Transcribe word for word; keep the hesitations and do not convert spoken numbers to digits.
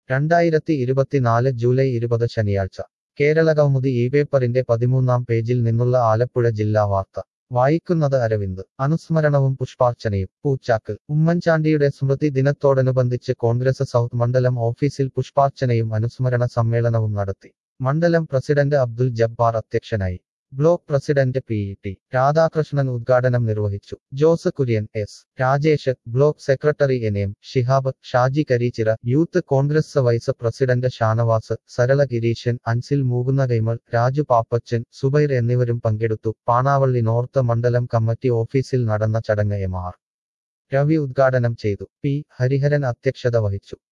രണ്ടായിരത്തി ഇരുപത്തിനാല് ജൂലൈ ഇരുപത് ശനിയാഴ്ച കേരളകൗമുദി ഈ പേപ്പറിന്റെ പതിമൂന്നാം പേജിൽ നിന്നുള്ള ആലപ്പുഴ ജില്ലാ വാർത്ത വായിക്കുന്നത് അരവിന്ദ്. അനുസ്മരണവും പുഷ്പാർച്ചനയും പൂച്ചാക്ക്. ഉമ്മൻചാണ്ടിയുടെ സ്മൃതി ദിനത്തോടനുബന്ധിച്ച് കോൺഗ്രസ് സൗത്ത് മണ്ഡലം ഓഫീസിൽ പുഷ്പാർച്ചനയും അനുസ്മരണ സമ്മേളനവും നടത്തി. മണ്ഡലം പ്രസിഡന്റ് അബ്ദുൽ ജബ്ബാർ അധ്യക്ഷനായി. Block president P T Radhakrishnan ഉദ്ഘാടനം നിർവഹിച്ചു. Jose Kurian, S Rajesh, block secretary N M Shihab, Shaji Kareechira, Youth Congress vice president Shanavas, Sarala Girishan, Ansil Mukunnakaimal, Raju Pappachan, Zubair എന്നിവരും പങ്കെടുത്തു. പാണാവള്ളി നോർത്ത് മണ്ഡലം കമ്മിറ്റി ഓഫീസിൽ നടന്ന ചടങ്ങ് എം ആർ രവി ഉദ്ഘാടനം ചെയ്തു. പി ഹരിഹരൻ അധ്യക്ഷത വഹിച്ചു.